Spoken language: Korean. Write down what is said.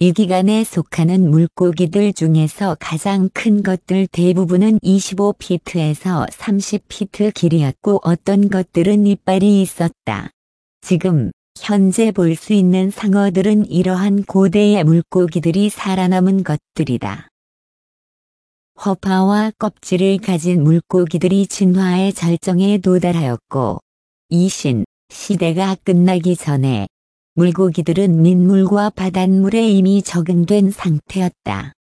이 기간에 속하는 물고기들 중에서 가장 큰 것들 대부분은 25피트에서 30피트 길이였고 어떤 것들은 이빨이 있었다. 지금 현재 볼 수 있는 상어들은 이러한 고대의 물고기들이 살아남은 것들이다. 허파와 껍질을 가진 물고기들이 진화의 절정에 도달하였고 시대가 끝나기 전에 물고기들은 민물과 바닷물에 이미 적응된 상태였다.